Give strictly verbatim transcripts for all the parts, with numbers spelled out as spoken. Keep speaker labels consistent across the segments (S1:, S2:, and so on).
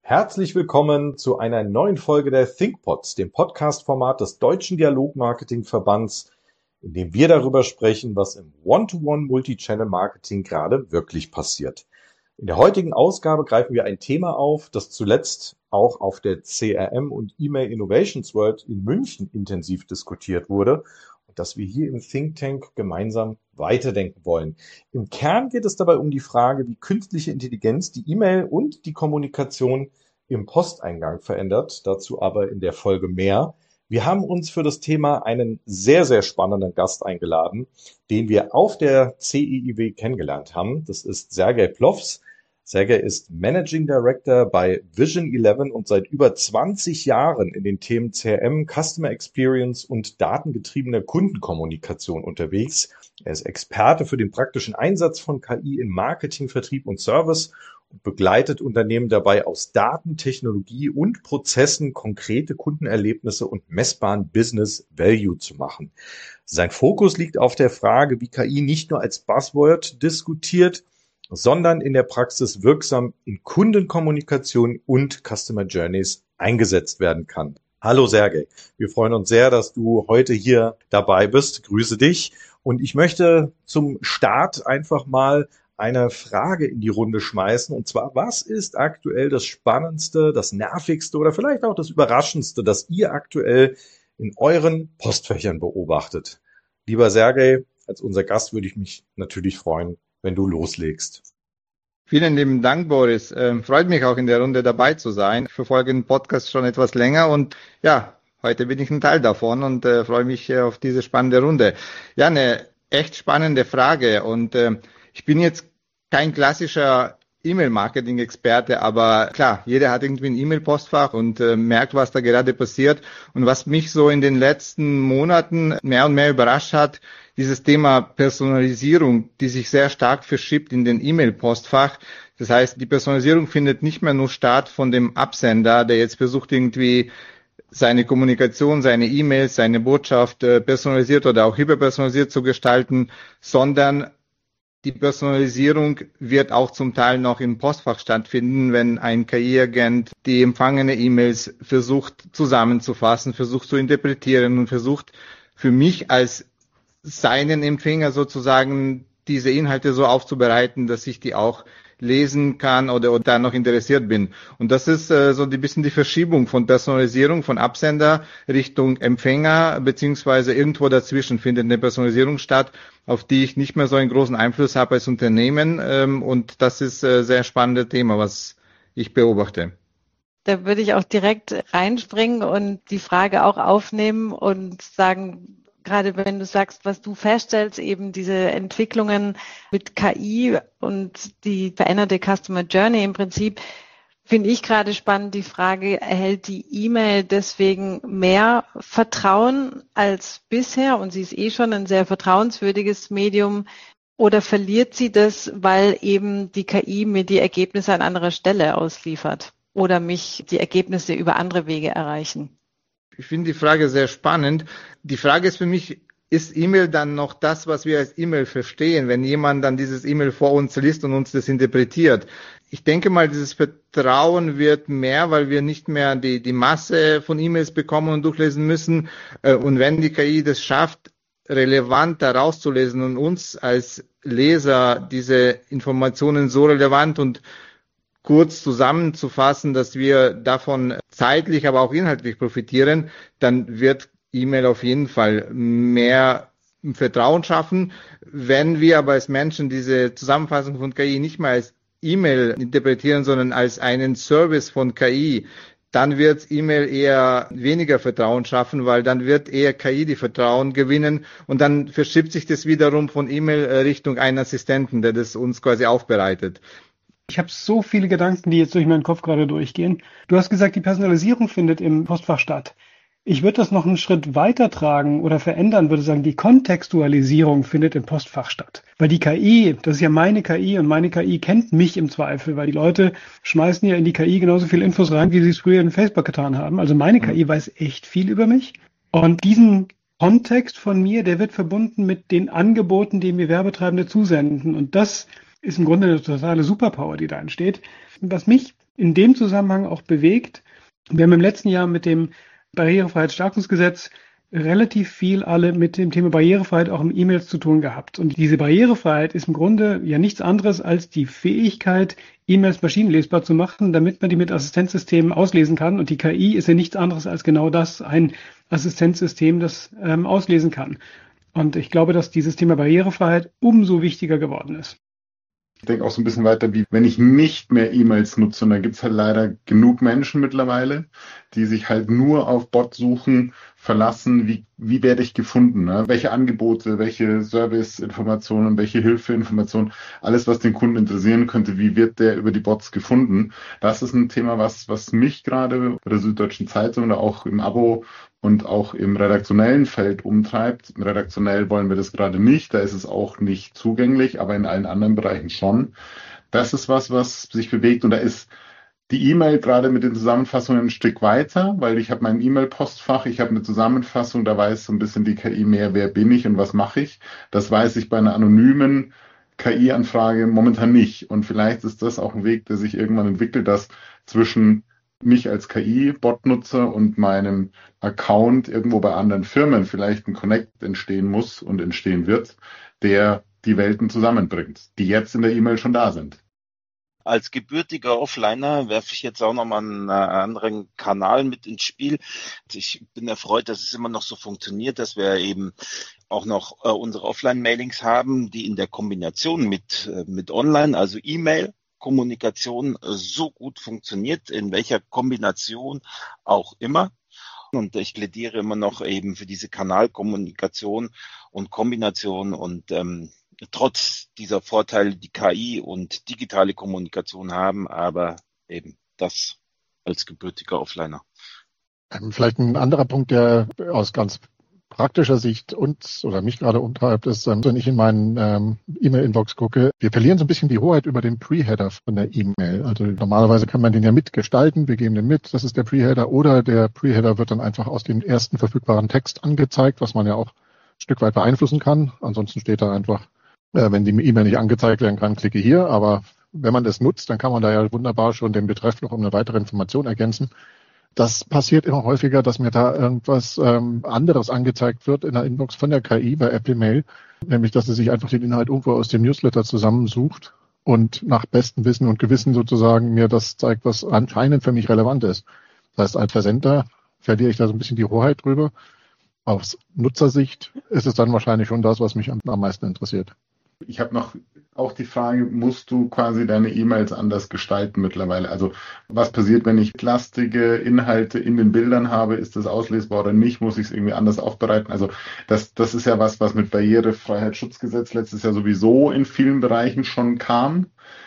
S1: Herzlich willkommen zu einer neuen Folge der ThinkPods, dem Podcast-Format des Deutschen Dialog-Marketing-Verbands, in dem wir darüber sprechen, was im One-to-One-Multi-Channel-Marketing gerade wirklich passiert. In der heutigen Ausgabe greifen wir ein Thema auf, das zuletzt auch auf der C R M und E-Mail Innovations World in München intensiv diskutiert wurde und das wir hier im Think Tank gemeinsam weiterdenken wollen. Im Kern geht es dabei um die Frage, wie künstliche Intelligenz die E-Mail und die Kommunikation im Posteingang verändert. Dazu aber in der Folge mehr. Wir haben uns für das Thema einen sehr, sehr spannenden Gast eingeladen, den wir auf der C I I W kennengelernt haben. Das ist Sergej Plows. Sergej ist Managing Director bei Vision elf und seit über zwanzig Jahren in den Themen C R M, Customer Experience und datengetriebener Kundenkommunikation unterwegs. Er ist Experte für den praktischen Einsatz von K I in Marketing, Vertrieb und Service und begleitet Unternehmen dabei, aus Daten, Technologie und Prozessen konkrete Kundenerlebnisse und messbaren Business Value zu machen. Sein Fokus liegt auf der Frage, wie K I nicht nur als Buzzword diskutiert, sondern in der Praxis wirksam in Kundenkommunikation und Customer Journeys eingesetzt werden kann. Hallo Sergej, wir freuen uns sehr, dass du heute hier dabei bist. Grüße dich. Und ich möchte zum Start einfach mal eine Frage in die Runde schmeißen. Und zwar, was ist aktuell das Spannendste, das Nervigste oder vielleicht auch das Überraschendste, das ihr aktuell in euren Postfächern beobachtet? Lieber Sergej, als unser Gast würde ich mich natürlich freuen, wenn du loslegst.
S2: Vielen lieben Dank, Boris. Ähm, freut mich auch in der Runde dabei zu sein. Ich verfolge den Podcast schon etwas länger und ja, heute bin ich ein Teil davon und äh, freue mich äh, auf diese spannende Runde. Ja, eine echt spannende Frage und äh, ich bin jetzt kein klassischer E-Mail-Marketing-Experte, aber klar, jeder hat irgendwie ein E-Mail-Postfach und äh, merkt, was da gerade passiert. Und was mich so in den letzten Monaten mehr und mehr überrascht hat, dieses Thema Personalisierung, die sich sehr stark verschiebt in den E-Mail-Postfach. Das heißt, die Personalisierung findet nicht mehr nur statt von dem Absender, der jetzt versucht irgendwie seine Kommunikation, seine E-Mails, seine Botschaft äh, personalisiert oder auch hyperpersonalisiert zu gestalten, sondern die Personalisierung wird auch zum Teil noch im Postfach stattfinden, wenn ein K I-Agent die empfangene E-Mails versucht zusammenzufassen, versucht zu interpretieren und versucht für mich als seinen Empfänger sozusagen diese Inhalte so aufzubereiten, dass ich die auch lesen kann oder, oder da noch interessiert bin. Und das ist äh, so ein bisschen die Verschiebung von Personalisierung von Absender Richtung Empfänger, beziehungsweise irgendwo dazwischen findet eine Personalisierung statt, auf die ich nicht mehr so einen großen Einfluss habe als Unternehmen. Ähm, und das ist ein äh, sehr spannendes Thema, was ich beobachte.
S3: Da würde ich auch direkt reinspringen und die Frage auch aufnehmen und sagen, gerade wenn du sagst, was du feststellst, eben diese Entwicklungen mit K I und die veränderte Customer Journey im Prinzip, finde ich gerade spannend die Frage, erhält die E-Mail deswegen mehr Vertrauen als bisher und sie ist eh schon ein sehr vertrauenswürdiges Medium oder verliert sie das, weil eben die K I mir die Ergebnisse an anderer Stelle ausliefert oder mich die Ergebnisse über andere Wege erreichen?
S2: Ich finde die Frage sehr spannend. Die Frage ist für mich, ist E-Mail dann noch das, was wir als E-Mail verstehen, wenn jemand dann dieses E-Mail vor uns liest und uns das interpretiert? Ich denke mal, dieses Vertrauen wird mehr, weil wir nicht mehr die, die Masse von E-Mails bekommen und durchlesen müssen. Und wenn die K I das schafft, relevant da rauszulesen und uns als Leser diese Informationen so relevant und kurz zusammenzufassen, dass wir davon zeitlich, aber auch inhaltlich profitieren, dann wird E-Mail auf jeden Fall mehr Vertrauen schaffen. Wenn wir aber als Menschen diese Zusammenfassung von K I nicht mehr als E-Mail interpretieren, sondern als einen Service von K I, dann wird E-Mail eher weniger Vertrauen schaffen, weil dann wird eher K I die Vertrauen gewinnen und dann verschiebt sich das wiederum von E-Mail Richtung einen Assistenten, der das uns quasi aufbereitet.
S4: Ich habe so viele Gedanken, die jetzt durch meinen Kopf gerade durchgehen. Du hast gesagt, die Personalisierung findet im Postfach statt. Ich würde das noch einen Schritt weiter tragen oder verändern, würde sagen, die Kontextualisierung findet im Postfach statt. Weil die K I, das ist ja meine K I und meine K I kennt mich im Zweifel, weil die Leute schmeißen ja in die K I genauso viel Infos rein, wie sie es früher in Facebook getan haben. Also meine K I weiß echt viel über mich. Und diesen Kontext von mir, der wird verbunden mit den Angeboten, die mir Werbetreibende zusenden. Und das ist im Grunde eine totale Superpower, die da entsteht. Was mich in dem Zusammenhang auch bewegt. Wir haben im letzten Jahr mit dem Barrierefreiheitsstärkungsgesetz relativ viel alle mit dem Thema Barrierefreiheit auch im E-Mails zu tun gehabt. Und diese Barrierefreiheit ist im Grunde ja nichts anderes als die Fähigkeit, E-Mails maschinenlesbar zu machen, damit man die mit Assistenzsystemen auslesen kann. Und die K I ist ja nichts anderes als genau das, ein Assistenzsystem, das ähm, auslesen kann. Und ich glaube, dass dieses Thema Barrierefreiheit umso wichtiger geworden ist.
S5: Ich denke auch so ein bisschen weiter, wie wenn ich nicht mehr E-Mails nutze. Und da gibt's halt leider genug Menschen mittlerweile, die sich halt nur auf Bot-Suchen verlassen. Wie, wie werde ich gefunden? Ne? Welche Angebote, welche Serviceinformationen, welche Hilfeinformationen, alles, was den Kunden interessieren könnte, wie wird der über die Bots gefunden? Das ist ein Thema, was, was mich gerade bei der Süddeutschen Zeitung oder auch im Abo und auch im redaktionellen Feld umtreibt. Redaktionell wollen wir das gerade nicht, da ist es auch nicht zugänglich, aber in allen anderen Bereichen schon. Das ist was, was sich bewegt und da ist die E-Mail gerade mit den Zusammenfassungen ein Stück weiter, weil ich habe mein E-Mail-Postfach, ich habe eine Zusammenfassung, da weiß so ein bisschen die K I mehr, wer bin ich und was mache ich. Das weiß ich bei einer anonymen K I-Anfrage momentan nicht. Und vielleicht ist das auch ein Weg, der sich irgendwann entwickelt, dass zwischen mich als K I-Bot-Nutzer und meinem Account irgendwo bei anderen Firmen vielleicht ein Connect entstehen muss und entstehen wird, der die Welten zusammenbringt, die jetzt in der E-Mail schon da sind.
S6: Als gebürtiger Offliner werfe ich jetzt auch nochmal einen anderen Kanal mit ins Spiel. Ich bin erfreut, dass es immer noch so funktioniert, dass wir eben auch noch äh, unsere Offline-Mailings haben, die in der Kombination mit, äh, mit Online, also E-Mail, Kommunikation so gut funktioniert, in welcher Kombination auch immer. Und ich plädiere immer noch eben für diese Kanalkommunikation und Kombination und ähm, trotz dieser Vorteile, die K I und digitale Kommunikation haben, aber eben das als gebürtiger Offliner.
S7: Vielleicht ein anderer Punkt, der aus ganz praktischer Sicht uns oder mich gerade umtreibt, ist, wenn ich in meinen ähm, E-Mail-Inbox gucke, wir verlieren so ein bisschen die Hoheit über den Pre-Header von der E-Mail. Also normalerweise kann man den ja mitgestalten, wir geben den mit, das ist der Pre-Header, oder der Pre-Header wird dann einfach aus dem ersten verfügbaren Text angezeigt, was man ja auch ein Stück weit beeinflussen kann. Ansonsten steht da einfach, äh, wenn die E-Mail nicht angezeigt werden kann, klicke hier, aber wenn man das nutzt, dann kann man da ja wunderbar schon den Betreff noch um eine weitere Information ergänzen. Das passiert immer häufiger, dass mir da irgendwas ähm, anderes angezeigt wird in der Inbox von der K I bei Apple Mail, nämlich dass sie sich einfach den Inhalt irgendwo aus dem Newsletter zusammensucht und nach bestem Wissen und Gewissen sozusagen mir das zeigt, was anscheinend für mich relevant ist. Das heißt, als Versender verliere ich da so ein bisschen die Hoheit drüber. Aus Nutzersicht ist es dann wahrscheinlich schon das, was mich am, am meisten interessiert.
S5: Ich habe noch auch die Frage, musst du quasi deine E-Mails anders gestalten mittlerweile? Also was passiert, wenn ich lastige Inhalte in den Bildern habe? Ist das auslesbar oder nicht? Muss ich es irgendwie anders aufbereiten? Also das, das ist ja was, was mit Barrierefreiheitsschutzgesetz letztes Jahr sowieso in vielen Bereichen schon kam.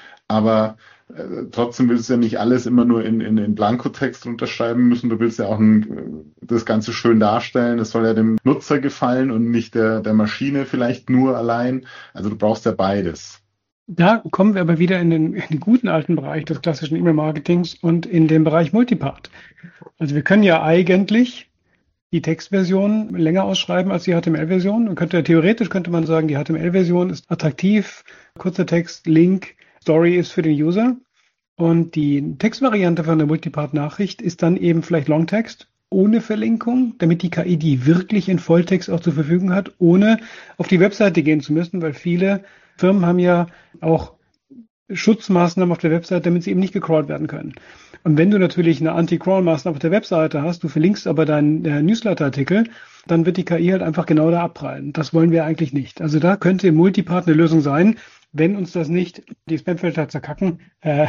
S5: Aber äh, trotzdem willst du ja nicht alles immer nur in, in, in Blankotext unterschreiben müssen. Du willst ja auch ein, das Ganze schön darstellen. Es soll ja dem Nutzer gefallen und nicht der, der Maschine vielleicht nur allein. Also du brauchst ja beides.
S4: Da kommen wir aber wieder in den, in den guten alten Bereich des klassischen E-Mail-Marketings und in den Bereich Multipart. Also wir können ja eigentlich die Textversion länger ausschreiben als die H T M L-Version. Und könnte, theoretisch könnte man sagen, die H T M L-Version ist attraktiv, kurzer Text, Link, Story ist für den User. Und die Textvariante von der Multipart-Nachricht ist dann eben vielleicht Longtext ohne Verlinkung, damit die K I die wirklich in Volltext auch zur Verfügung hat, ohne auf die Webseite gehen zu müssen, weil viele Firmen haben ja auch Schutzmaßnahmen auf der Webseite, damit sie eben nicht gecrawlt werden können. Und wenn du natürlich eine Anti-Crawl-Maßnahme auf der Webseite hast, du verlinkst aber deinen äh, Newsletter-Artikel, dann wird die K I halt einfach genau da abprallen. Das wollen wir eigentlich nicht. Also da könnte Multipart eine Lösung sein, wenn uns das nicht die Spamfilter zerkacken. Äh,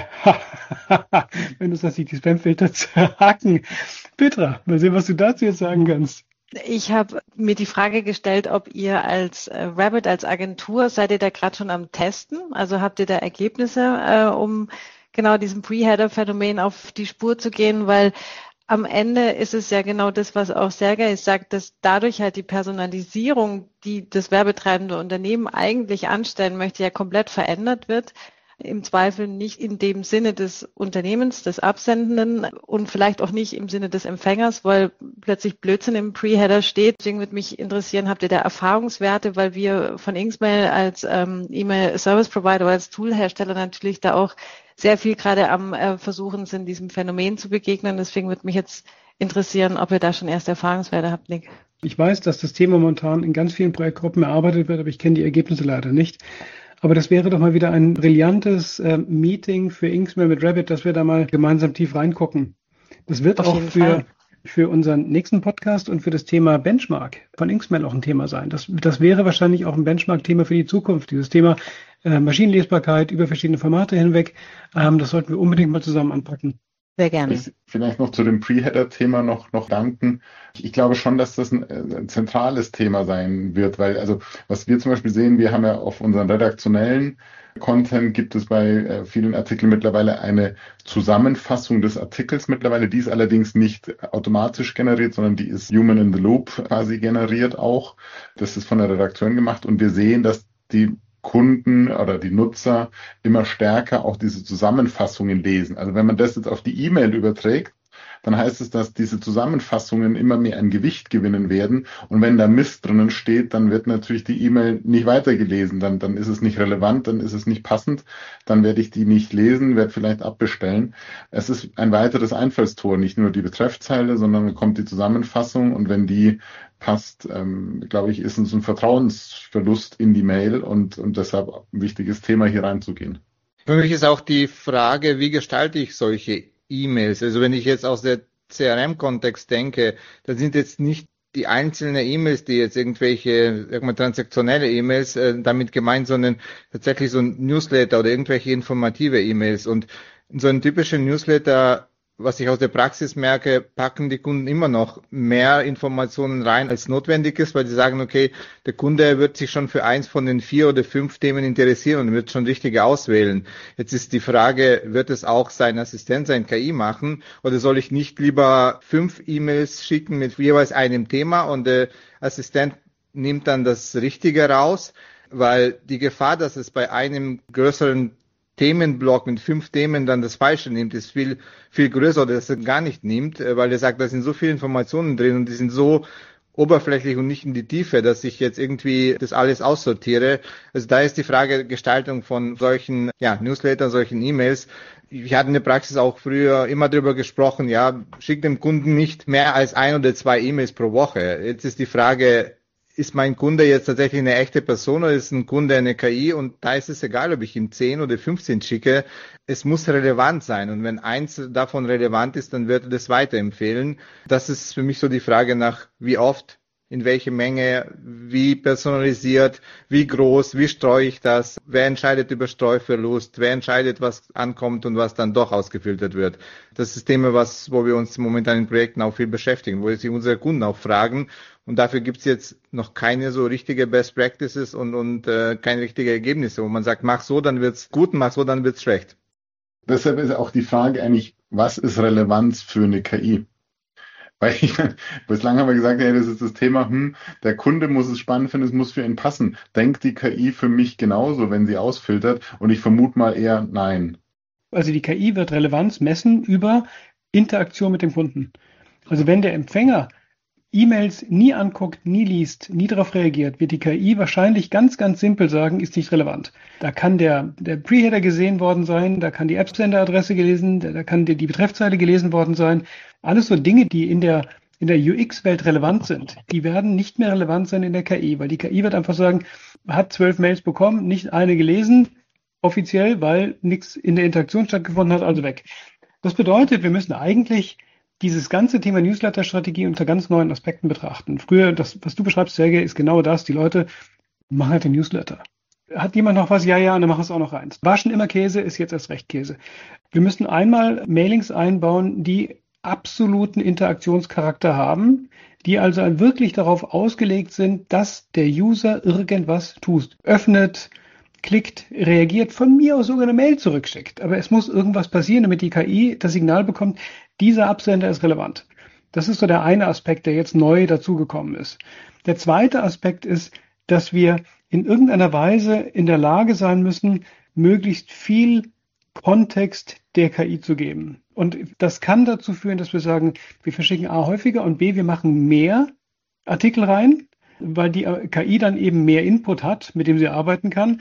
S4: wenn uns das nicht die Spamfilter zerhacken. Petra, mal sehen, was du dazu jetzt sagen kannst.
S3: Ich habe mir die Frage gestellt, ob ihr als äh, Rabbit, als Agentur, seid ihr da gerade schon am Testen? Also habt ihr da Ergebnisse, äh, um genau diesem Pre-Header-Phänomen auf die Spur zu gehen? Weil am Ende ist es ja genau das, was auch Sergej sagt, dass dadurch halt die Personalisierung, die das werbetreibende Unternehmen eigentlich anstellen möchte, ja komplett verändert wird. Im Zweifel nicht in dem Sinne des Unternehmens, des Absendenden und vielleicht auch nicht im Sinne des Empfängers, weil plötzlich Blödsinn im Pre-Header steht. Deswegen würde mich interessieren, habt ihr da Erfahrungswerte, weil wir von Inksmail als ähm, E-Mail-Service-Provider, als Toolhersteller natürlich da auch sehr viel gerade am äh, Versuchen sind, diesem Phänomen zu begegnen. Deswegen würde mich jetzt interessieren, ob ihr da schon erste Erfahrungswerte habt, Nick.
S4: Ich weiß, dass das Thema momentan in ganz vielen Projektgruppen erarbeitet wird, aber ich kenne die Ergebnisse leider nicht. Aber das wäre doch mal wieder ein brillantes äh, Meeting für Inksmail mit Rabbit, dass wir da mal gemeinsam tief reingucken. Das wird
S3: Auf
S4: auch
S3: jeden
S4: für,
S3: Fall.
S4: für unseren nächsten Podcast und für das Thema Benchmark von Inksmail auch ein Thema sein. Das, das wäre wahrscheinlich auch ein Benchmark-Thema für die Zukunft. Dieses Thema äh, Maschinenlesbarkeit über verschiedene Formate hinweg, ähm, das sollten wir unbedingt mal zusammen anpacken.
S3: Sehr gerne.
S5: Ich vielleicht noch zu dem Pre-Header-Thema noch, noch danken. Ich, ich glaube schon, dass das ein, ein zentrales Thema sein wird, weil, also, was wir zum Beispiel sehen, wir haben ja auf unseren redaktionellen Content gibt es bei äh, vielen Artikeln mittlerweile eine Zusammenfassung des Artikels mittlerweile. Die ist allerdings nicht automatisch generiert, sondern die ist Human in the Loop quasi generiert auch. Das ist von der Redaktion gemacht und wir sehen, dass die Kunden oder die Nutzer immer stärker auch diese Zusammenfassungen lesen. Also wenn man das jetzt auf die E-Mail überträgt, dann heißt es, dass diese Zusammenfassungen immer mehr an Gewicht gewinnen werden. Und wenn da Mist drinnen steht, dann wird natürlich die E-Mail nicht weitergelesen. Dann, dann ist es nicht relevant, dann ist es nicht passend. Dann werde ich die nicht lesen, werde vielleicht abbestellen. Es ist ein weiteres Einfallstor, nicht nur die Betreffzeile, sondern dann kommt die Zusammenfassung. Und wenn die passt, ähm, glaube ich, ist es ein Vertrauensverlust in die Mail und, und deshalb ein wichtiges Thema hier reinzugehen.
S2: Für mich ist auch die Frage, wie gestalte ich solche E-Mails? Also wenn ich jetzt aus der C R M-Kontext denke, dann sind jetzt nicht die einzelnen E-Mails, die jetzt irgendwelche, sag mal, transaktionelle E-Mails äh, damit gemeint, sondern tatsächlich so ein Newsletter oder irgendwelche informative E-Mails. Und in so einem typischen Newsletter, was ich aus der Praxis merke, packen die Kunden immer noch mehr Informationen rein, als notwendig ist, weil sie sagen, okay, der Kunde wird sich schon für eins von den vier oder fünf Themen interessieren und wird schon richtige auswählen. Jetzt ist die Frage, wird es auch sein Assistent, sein K I machen, oder soll ich nicht lieber fünf E-Mails schicken mit jeweils einem Thema und der Assistent nimmt dann das Richtige raus, weil die Gefahr, dass es bei einem größeren Themenblock mit fünf Themen dann das Falsche nimmt, ist viel, viel größer, oder dass er gar nicht nimmt, weil er sagt, da sind so viele Informationen drin und die sind so oberflächlich und nicht in die Tiefe, dass ich jetzt irgendwie das alles aussortiere. Also da ist die Frage Gestaltung von solchen, ja, Newslettern, solchen E-Mails. Ich hatte in der Praxis auch früher immer darüber gesprochen, ja, schick dem Kunden nicht mehr als ein oder zwei E-Mails pro Woche. Jetzt ist die Frage, ist mein Kunde jetzt tatsächlich eine echte Person oder ist ein Kunde eine K I? Und da ist es egal, ob ich ihm zehn oder fünfzehn schicke. Es muss relevant sein. Und wenn eins davon relevant ist, dann wird er das weiterempfehlen. Das ist für mich so die Frage nach, wie oft, in welche Menge, wie personalisiert, wie groß, wie streue ich das? Wer entscheidet über Streuverlust? Wer entscheidet, was ankommt und was dann doch ausgefiltert wird? Das ist Thema, was, wo wir uns momentan in Projekten auch viel beschäftigen, wo sich unsere Kunden auch fragen. Und dafür gibt es jetzt noch keine so richtige Best Practices und, und äh, keine richtige Ergebnisse, wo man sagt, mach so, dann wird's gut, mach so, dann wird's schlecht.
S5: Deshalb ist auch die Frage eigentlich, was ist Relevanz für eine K I? Weil ich, bislang haben wir gesagt, hey, das ist das Thema, hm, der Kunde muss es spannend finden, es muss für ihn passen. Denkt die K I für mich genauso, wenn sie ausfiltert? Und ich vermute mal eher nein.
S4: Also die K I wird Relevanz messen über Interaktion mit dem Kunden. Also wenn der Empfänger E-Mails nie anguckt, nie liest, nie darauf reagiert, wird die K I wahrscheinlich ganz, ganz simpel sagen, ist nicht relevant. Da kann der, der Pre-Header gesehen worden sein, da kann die App-Sender-Adresse gelesen, da kann die, die Betreffzeile gelesen worden sein. Alles so Dinge, die in der, in der U X-Welt relevant sind, die werden nicht mehr relevant sein in der K I, weil die K I wird einfach sagen, hat zwölf Mails bekommen, nicht eine gelesen, offiziell, weil nichts in der Interaktion stattgefunden hat, also weg. Das bedeutet, wir müssen eigentlich dieses ganze Thema Newsletter-Strategie unter ganz neuen Aspekten betrachten. Früher, das, was du beschreibst, Sergej, ist genau das. Die Leute machen halt den Newsletter. Hat jemand noch was? Ja, ja, und dann machen es auch noch eins. War schon immer Käse, ist jetzt erst recht Käse. Wir müssen einmal Mailings einbauen, die absoluten Interaktionscharakter haben, die also wirklich darauf ausgelegt sind, dass der User irgendwas tut. Öffnet, klickt, reagiert, von mir aus sogar eine Mail zurückschickt. Aber es muss irgendwas passieren, damit die K I das Signal bekommt, dieser Absender ist relevant. Das ist so der eine Aspekt, der jetzt neu dazugekommen ist. Der zweite Aspekt ist, dass wir in irgendeiner Weise in der Lage sein müssen, möglichst viel Kontext der K I zu geben. Und das kann dazu führen, dass wir sagen, wir verschicken A häufiger und B, wir machen mehr Artikel rein, weil die K I dann eben mehr Input hat, mit dem sie arbeiten kann.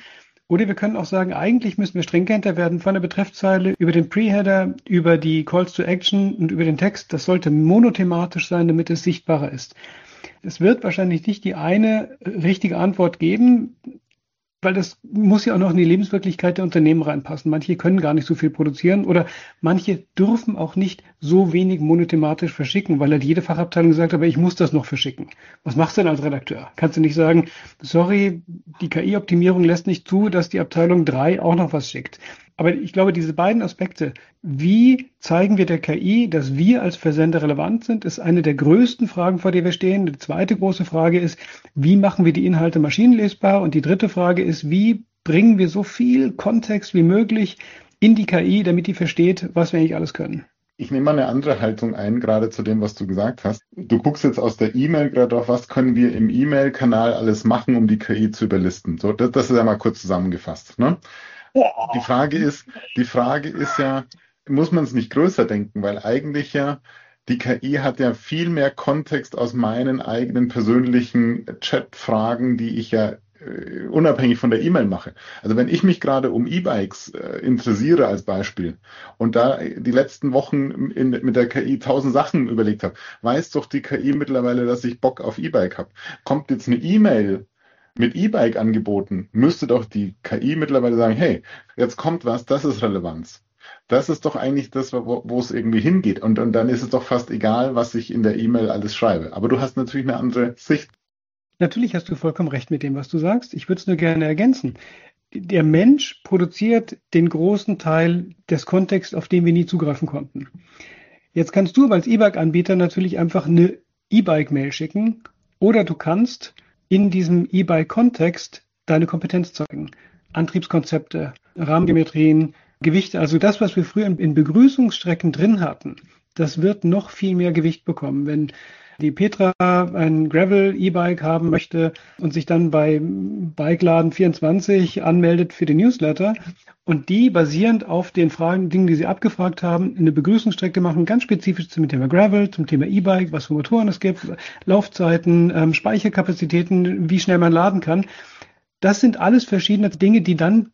S4: Oder wir können auch sagen, eigentlich müssen wir stringenter werden von der Betreffzeile über den Pre-Header, über die Calls to Action und über den Text. Das sollte monothematisch sein, damit es sichtbarer ist. Es wird wahrscheinlich nicht die eine richtige Antwort geben, weil das muss ja auch noch in die Lebenswirklichkeit der Unternehmen reinpassen. Manche können gar nicht so viel produzieren oder manche dürfen auch nicht so wenig monothematisch verschicken, weil halt jede Fachabteilung sagt, aber ich muss das noch verschicken. Was machst du denn als Redakteur? Kannst du nicht sagen, sorry, die K I-Optimierung lässt nicht zu, dass die Abteilung drei auch noch was schickt. Aber ich glaube, diese beiden Aspekte, wie zeigen wir der K I, dass wir als Versender relevant sind, ist eine der größten Fragen, vor der wir stehen. Die zweite große Frage ist, wie machen wir die Inhalte maschinenlesbar? Und die dritte Frage ist, wie bringen wir so viel Kontext wie möglich in die K I, damit die versteht, was wir eigentlich alles können?
S5: Ich nehme mal eine andere Haltung ein, gerade zu dem, was du gesagt hast. Du guckst jetzt aus der E-Mail gerade auf, was können wir im E-Mail-Kanal alles machen, um die K I zu überlisten. So, das, das ist ja mal kurz zusammengefasst, ne? Die Frage ist, die Frage ist ja, muss man es nicht größer denken, weil eigentlich ja die K I hat ja viel mehr Kontext aus meinen eigenen persönlichen Chat-Fragen, die ich ja äh, unabhängig von der E-Mail mache. Also wenn ich mich gerade um E-Bikes äh, interessiere als Beispiel und da die letzten Wochen in, mit der K I tausend Sachen überlegt habe, weiß doch die K I mittlerweile, dass ich Bock auf E-Bike habe. Kommt jetzt eine E-Mail mit E-Bike angeboten, müsste doch die K I mittlerweile sagen, hey, jetzt kommt was, das ist Relevanz. Das ist doch eigentlich das, wo, wo es irgendwie hingeht. Und, und dann ist es doch fast egal, was ich in der E-Mail alles schreibe. Aber du hast natürlich eine andere Sicht.
S4: Natürlich hast du vollkommen recht mit dem, was du sagst. Ich würde es nur gerne ergänzen. Der Mensch produziert den großen Teil des Kontexts, auf den wir nie zugreifen konnten. Jetzt kannst du als E-Bike-Anbieter natürlich einfach eine E-Bike-Mail schicken oder du kannst in diesem E-Bike-Kontext deine Kompetenz zeigen. Antriebskonzepte, Rahmengeometrien, Gewichte, also das, was wir früher in Begrüßungsstrecken drin hatten, das wird noch viel mehr Gewicht bekommen. Wenn die Petra ein Gravel-E-Bike haben möchte und sich dann bei Bikeladen vierundzwanzig anmeldet für den Newsletter und die basierend auf den Fragen, Dingen, die sie abgefragt haben, eine Begrüßungsstrecke machen, ganz spezifisch zum Thema Gravel, zum Thema E-Bike, was für Motoren es gibt, Laufzeiten, ähm, Speicherkapazitäten, wie schnell man laden kann. Das sind alles verschiedene Dinge, die dann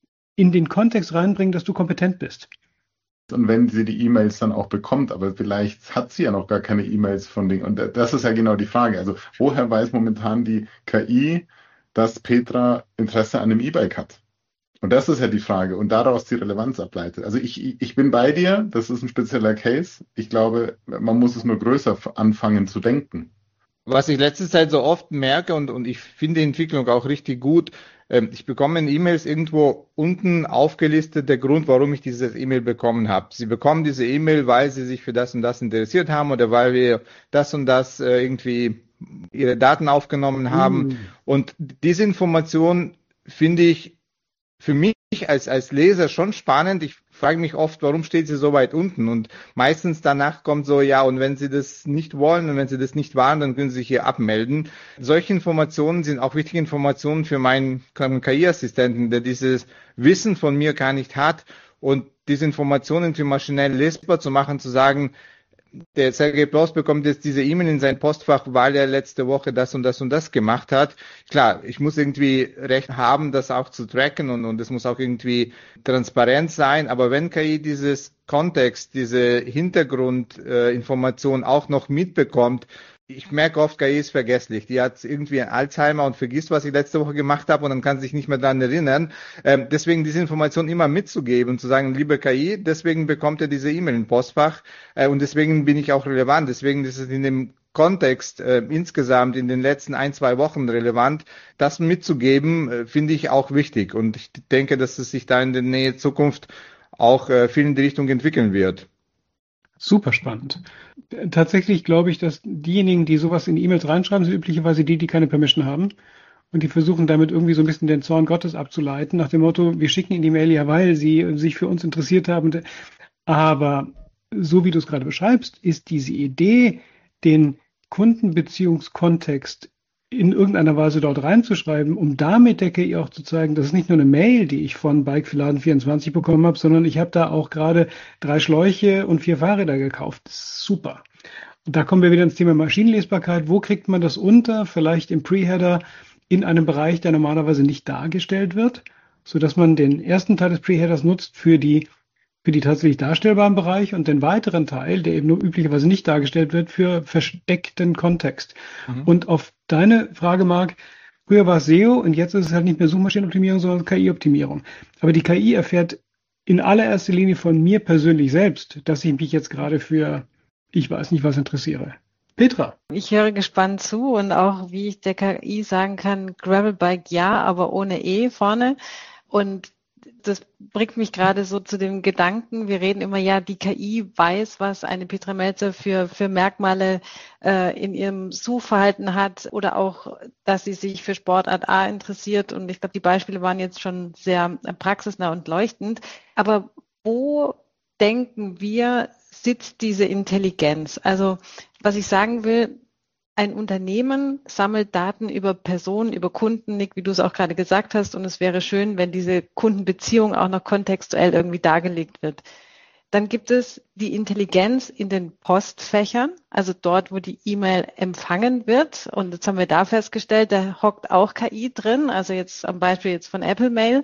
S4: in den Kontext reinbringen, dass du kompetent bist.
S5: Und wenn sie die E-Mails dann auch bekommt, aber vielleicht hat sie ja noch gar keine E-Mails von Dingen. Und das ist ja genau die Frage. Also woher weiß momentan die K I, dass Petra Interesse an einem E-Bike hat? Und das ist ja die Frage. Und daraus die Relevanz ableitet. Also ich, ich bin bei dir. Das ist ein spezieller Case. Ich glaube, man muss es nur größer anfangen zu denken.
S2: Was ich letzte Zeit so oft merke und, und ich finde die Entwicklung auch richtig gut, ähm, ich bekomme in E-Mails irgendwo unten aufgelistet der Grund, warum ich dieses E-Mail bekommen habe. Sie bekommen diese E-Mail, weil sie sich für das und das interessiert haben oder weil wir das und das äh, irgendwie ihre Daten aufgenommen haben. Mm. Und diese Information finde ich für mich als, als Leser schon spannend. Ich frage mich oft, warum steht sie so weit unten? Und meistens danach kommt so, ja, und wenn Sie das nicht wollen und wenn Sie das nicht waren, dann können Sie sich hier abmelden. Solche Informationen sind auch wichtige Informationen für meinen K I-Assistenten, der dieses Wissen von mir gar nicht hat. Und diese Informationen für maschinell lesbar zu machen, zu sagen, der Sergej Bloss bekommt jetzt diese E-Mail in sein Postfach, weil er letzte Woche das und das und das gemacht hat. Klar, ich muss irgendwie Recht haben, das auch zu tracken und, und es muss auch irgendwie transparent sein. Aber wenn K I dieses Kontext, diese Hintergrundinformation äh, auch noch mitbekommt, ich merke oft, K I ist vergesslich. Die hat irgendwie ein Alzheimer und vergisst, was ich letzte Woche gemacht habe und dann kann sie sich nicht mehr daran erinnern. Ähm, deswegen diese Information immer mitzugeben und zu sagen, liebe K I, deswegen bekommt ihr diese E-Mail im Postfach äh, und deswegen bin ich auch relevant. Deswegen ist es in dem Kontext äh, insgesamt in den letzten ein, zwei Wochen relevant. Das mitzugeben, äh, finde ich auch wichtig und ich denke, dass es sich da in der Nähe Zukunft auch äh, viel in die Richtung entwickeln wird.
S4: Super spannend. Tatsächlich glaube ich, dass diejenigen, die sowas in E-Mails reinschreiben, sind üblicherweise die, die keine Permission haben. Und die versuchen damit irgendwie so ein bisschen den Zorn Gottes abzuleiten, nach dem Motto, wir schicken ihnen die Mail ja, weil sie sich für uns interessiert haben. Aber so wie du es gerade beschreibst, ist diese Idee, den Kundenbeziehungskontext in irgendeiner Weise dort reinzuschreiben, um damit der K I auch zu zeigen, das ist nicht nur eine Mail, die ich von Bike für Laden vierundzwanzig bekommen habe, sondern ich habe da auch gerade drei Schläuche und vier Fahrräder gekauft. Das ist super. Und da kommen wir wieder ins Thema Maschinenlesbarkeit. Wo kriegt man das unter? Vielleicht im Pre-Header in einem Bereich, der normalerweise nicht dargestellt wird. sodass man den ersten Teil des Pre-Headers nutzt für die für die tatsächlich darstellbaren Bereich und den weiteren Teil, der eben nur üblicherweise nicht dargestellt wird, für versteckten Kontext. Mhm. Und auf deine Frage, Marc, früher war es S E O und jetzt ist es halt nicht mehr Suchmaschinenoptimierung, sondern K I-Optimierung. Aber die K I erfährt in allererster Linie von mir persönlich selbst, dass ich mich jetzt gerade für, ich weiß nicht was, interessiere. Petra.
S3: Ich höre gespannt zu und auch, wie ich der K I sagen kann, Gravelbike ja, aber ohne E vorne. Und das bringt mich gerade so zu dem Gedanken, wir reden immer, ja, die K I weiß, was eine Petra Melzer für, für Merkmale äh, in ihrem Suchverhalten hat oder auch, dass sie sich für Sportart A interessiert. Und ich glaube, die Beispiele waren jetzt schon sehr praxisnah und leuchtend. Aber wo denken wir, sitzt diese Intelligenz? Also was ich sagen will, ein Unternehmen sammelt Daten über Personen, über Kunden, Nick, wie du es auch gerade gesagt hast. Und es wäre schön, wenn diese Kundenbeziehung auch noch kontextuell irgendwie dargelegt wird. Dann gibt es die Intelligenz in den Postfächern, also dort, wo die E-Mail empfangen wird. Und jetzt haben wir da festgestellt, da hockt auch K I drin. Also jetzt am Beispiel jetzt von Apple Mail.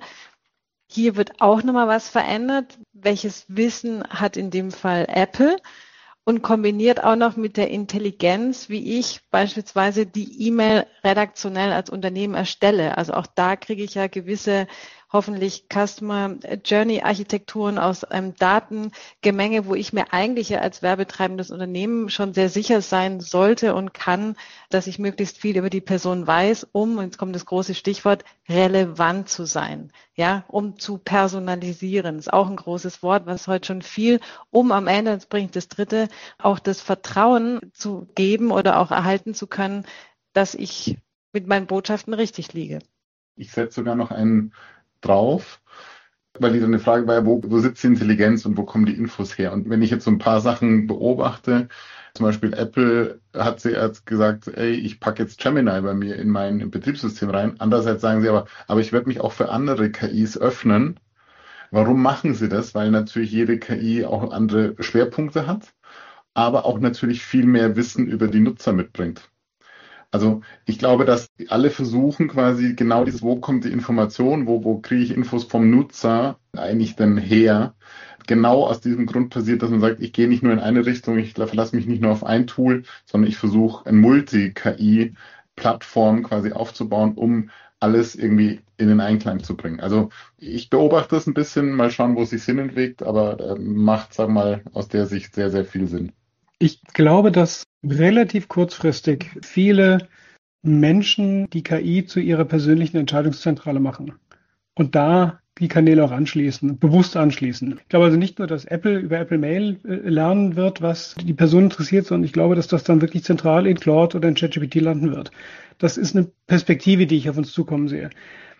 S3: Hier wird auch nochmal was verändert. Welches Wissen hat in dem Fall Apple? Und kombiniert auch noch mit der Intelligenz, wie ich beispielsweise die E-Mail redaktionell als Unternehmen erstelle. Also auch da kriege ich ja gewisse, hoffentlich Customer Journey Architekturen aus einem Datengemenge, wo ich mir eigentlich ja als werbetreibendes Unternehmen schon sehr sicher sein sollte und kann, dass ich möglichst viel über die Person weiß, um, und jetzt kommt das große Stichwort, relevant zu sein. Ja, um zu personalisieren. Das ist auch ein großes Wort, was heute schon viel, um am Ende, jetzt bringe ich das dritte, auch das Vertrauen zu geben oder auch erhalten zu können, dass ich mit meinen Botschaften richtig liege.
S5: Ich setze sogar noch einen drauf, weil die dann eine Frage war, wo, wo sitzt die Intelligenz und wo kommen die Infos her? Und wenn ich jetzt so ein paar Sachen beobachte, zum Beispiel Apple hat sie jetzt gesagt, ey, ich packe jetzt Gemini bei mir in mein Betriebssystem rein. Andererseits sagen sie aber, aber ich werde mich auch für andere K Is öffnen. Warum machen sie das? Weil natürlich jede K I auch andere Schwerpunkte hat, aber auch natürlich viel mehr Wissen über die Nutzer mitbringt. Also ich glaube, dass alle versuchen quasi genau dieses, wo kommt die Information, wo, wo kriege ich Infos vom Nutzer eigentlich denn her? Genau aus diesem Grund passiert, dass man sagt, ich gehe nicht nur in eine Richtung, ich verlasse mich nicht nur auf ein Tool, sondern ich versuche eine Multi-K I-Plattform quasi aufzubauen, um alles irgendwie in den Einklang zu bringen. Also ich beobachte das ein bisschen, mal schauen, wo es sich hin entwickelt, aber äh, macht, sag mal, aus der Sicht sehr, sehr viel Sinn.
S4: Ich glaube, dass relativ kurzfristig viele Menschen die K I zu ihrer persönlichen Entscheidungszentrale machen und da die Kanäle auch anschließen, bewusst anschließen. Ich glaube also nicht nur, dass Apple über Apple Mail äh, lernen wird, was die Person interessiert, sondern ich glaube, dass das dann wirklich zentral in Claude oder in ChatGPT landen wird. Das ist eine Perspektive, die ich auf uns zukommen sehe.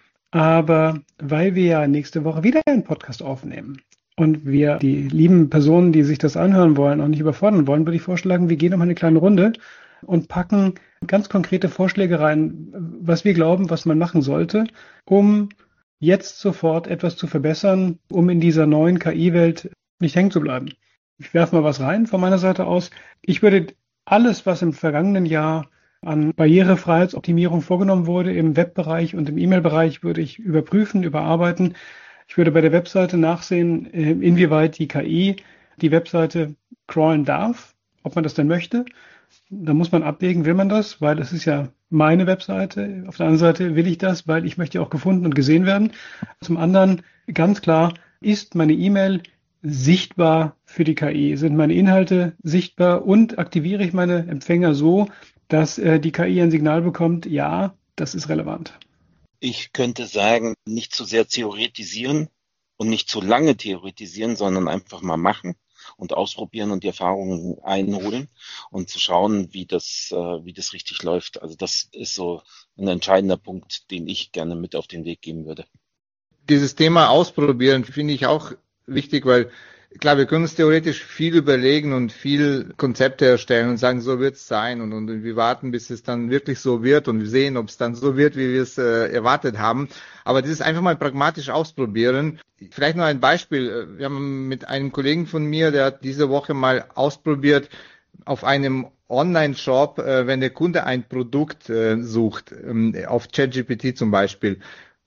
S4: Aber weil wir ja nächste Woche wieder einen Podcast aufnehmen und wir die lieben Personen, die sich das anhören wollen, auch nicht überfordern wollen, würde ich vorschlagen, wir gehen noch mal eine kleine Runde und packen ganz konkrete Vorschläge rein, was wir glauben, was man machen sollte, um jetzt sofort etwas zu verbessern, um in dieser neuen K I-Welt nicht hängen zu bleiben. Ich werfe mal was rein von meiner Seite aus. Ich würde alles, was im vergangenen Jahr an Barrierefreiheitsoptimierung vorgenommen wurde, im Webbereich und im E-Mail-Bereich, würde ich überprüfen, überarbeiten. Ich würde bei der Webseite nachsehen, inwieweit die K I die Webseite crawlen darf, ob man das denn möchte. Da muss man abwägen, will man das, weil es ist ja meine Webseite. Auf der anderen Seite will ich das, weil ich möchte auch gefunden und gesehen werden. Zum anderen, ganz klar, ist meine E-Mail sichtbar für die K I? Sind meine Inhalte sichtbar und aktiviere ich meine Empfänger so, dass äh, die K I ein Signal bekommt, ja, das ist relevant?
S6: Ich könnte sagen, nicht zu sehr theoretisieren und nicht zu lange theoretisieren, sondern einfach mal machen und ausprobieren und die Erfahrungen einholen und zu schauen, wie das, äh, wie das richtig läuft. Also das ist so ein entscheidender Punkt, den ich gerne mit auf den Weg geben würde.
S2: Dieses Thema ausprobieren finde ich auch wichtig, weil klar, wir können uns theoretisch viel überlegen und viel Konzepte erstellen und sagen, so wird es sein und, und wir warten, bis es dann wirklich so wird und wir sehen, ob es dann so wird, wie wir es äh, erwartet haben. Aber dieses einfach mal pragmatisch ausprobieren. Vielleicht noch ein Beispiel. Wir haben mit einem Kollegen von mir, der hat diese Woche mal ausprobiert, auf einem Online-Shop, äh, wenn der Kunde ein Produkt äh, sucht, ähm, auf ChatGPT zum Beispiel,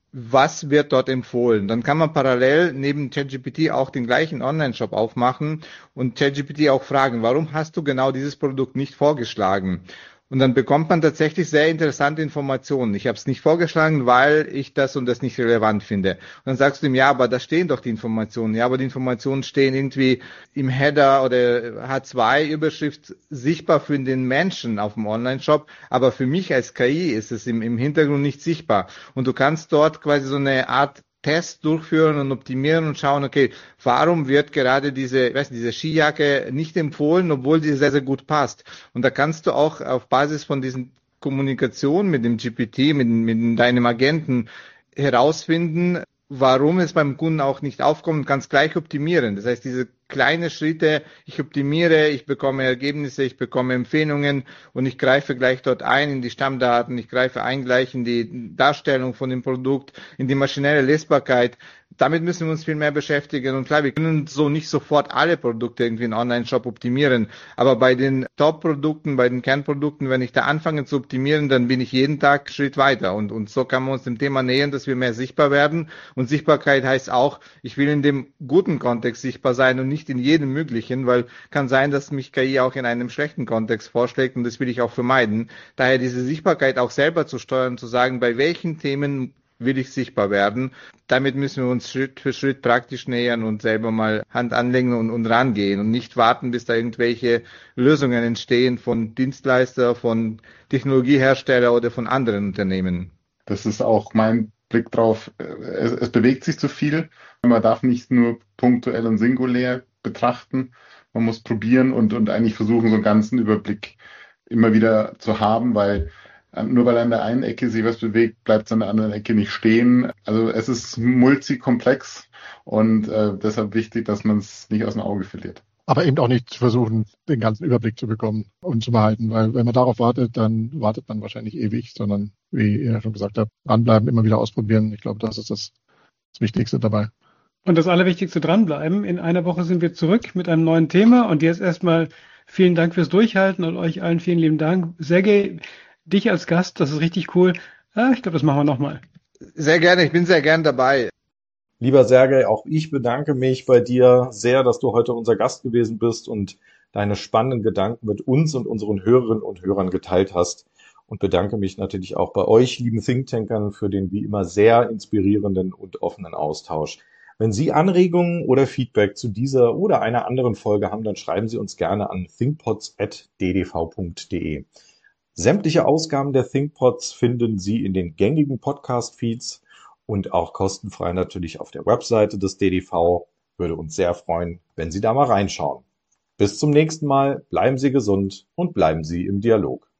S2: was wird dort empfohlen. Dann kann man parallel neben ChatGPT auch den gleichen Online-Shop aufmachen und ChatGPT auch fragen, warum hast du genau dieses Produkt nicht vorgeschlagen? Und dann bekommt man tatsächlich sehr interessante Informationen. Ich habe es nicht vorgeschlagen, weil ich das und das nicht relevant finde. Und dann sagst du ihm, ja, aber da stehen doch die Informationen. Ja, aber die Informationen stehen irgendwie im Header oder H zwei Überschrift sichtbar für den Menschen auf dem Online-Shop. Aber für mich als K I ist es im, im Hintergrund nicht sichtbar. Und du kannst dort quasi so eine Art Tests durchführen und optimieren und schauen, okay, warum wird gerade diese, ich weiß nicht, diese Skijacke nicht empfohlen, obwohl sie sehr, sehr gut passt. Und da kannst du auch auf Basis von diesen Kommunikation mit dem G P T, mit, mit deinem Agenten herausfinden, warum es beim Kunden auch nicht aufkommt, und kannst gleich optimieren. Das heißt, diese kleine Schritte, ich optimiere, ich bekomme Ergebnisse, ich bekomme Empfehlungen und ich greife gleich dort ein in die Stammdaten, ich greife ein gleich in die Darstellung von dem Produkt, in die maschinelle Lesbarkeit. Damit müssen wir uns viel mehr beschäftigen. Und klar, wir können so nicht sofort alle Produkte irgendwie in Online-Shop optimieren. Aber bei den Top-Produkten, bei den Kernprodukten, wenn ich da anfange zu optimieren, dann bin ich jeden Tag einen Schritt weiter. Und, und so kann man uns dem Thema nähern, dass wir mehr sichtbar werden. Und Sichtbarkeit heißt auch, ich will in dem guten Kontext sichtbar sein und nicht in jedem möglichen, weil kann sein, dass mich K I auch in einem schlechten Kontext vorschlägt und das will ich auch vermeiden. Daher diese Sichtbarkeit auch selber zu steuern, zu sagen, bei welchen Themen will ich sichtbar werden. Damit müssen wir uns Schritt für Schritt praktisch nähern und selber mal Hand anlegen und, und rangehen und nicht warten, bis da irgendwelche Lösungen entstehen von Dienstleister, von Technologiehersteller oder von anderen Unternehmen.
S5: Das ist auch mein Blick drauf. Es, es bewegt sich zu viel. Man darf nicht nur punktuell und singulär betrachten. Man muss probieren und, und eigentlich versuchen, so einen ganzen Überblick immer wieder zu haben, weil nur weil an der einen Ecke sich was bewegt, bleibt es an der anderen Ecke nicht stehen. Also es ist multikomplex und äh, deshalb wichtig, dass man es nicht aus dem Auge verliert.
S7: Aber eben auch nicht versuchen, den ganzen Überblick zu bekommen und zu behalten, weil wenn man darauf wartet, dann wartet man wahrscheinlich ewig, sondern wie ihr schon gesagt habt, dranbleiben, immer wieder ausprobieren. Ich glaube, das ist das, das Wichtigste dabei.
S4: Und das Allerwichtigste dranbleiben. In einer Woche sind wir zurück mit einem neuen Thema und jetzt erstmal vielen Dank fürs Durchhalten und euch allen vielen lieben Dank. Sergej, dich als Gast, das ist richtig cool. Ah, ich glaube, das machen wir nochmal.
S2: Sehr gerne, ich bin sehr gern dabei.
S1: Lieber Sergej, auch ich bedanke mich bei dir sehr, dass du heute unser Gast gewesen bist und deine spannenden Gedanken mit uns und unseren Hörerinnen und Hörern geteilt hast. Und bedanke mich natürlich auch bei euch, lieben Thinktankern, für den wie immer sehr inspirierenden und offenen Austausch. Wenn Sie Anregungen oder Feedback zu dieser oder einer anderen Folge haben, dann schreiben Sie uns gerne an thinkpods at d d v punkt d e. Sämtliche Ausgaben der ThinkPods finden Sie in den gängigen Podcast-Feeds und auch kostenfrei natürlich auf der Webseite des D D V. Würde uns sehr freuen, wenn Sie da mal reinschauen. Bis zum nächsten Mal, bleiben Sie gesund und bleiben Sie im Dialog.